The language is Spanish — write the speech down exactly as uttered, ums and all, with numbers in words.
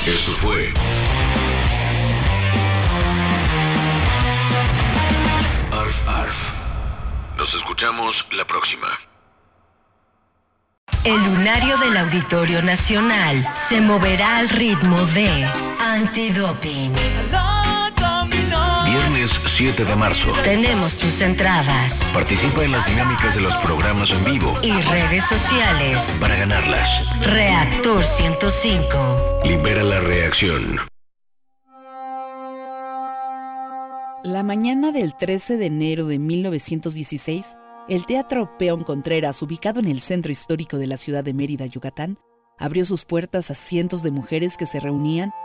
Esto fue Arf Arf. Nos escuchamos la próxima. El lunario del Auditorio Nacional se moverá al ritmo de Antidoping. Viernes siete de marzo. Tenemos tus entradas. Participa en las dinámicas de los programas en vivo y redes sociales para ganarlas. Reactor ciento cinco. Libera la reacción. La mañana del trece de enero de mil novecientos dieciséis, el Teatro Peón Contreras, ubicado en el centro histórico de la ciudad de Mérida, Yucatán, abrió sus puertas a cientos de mujeres que se reunían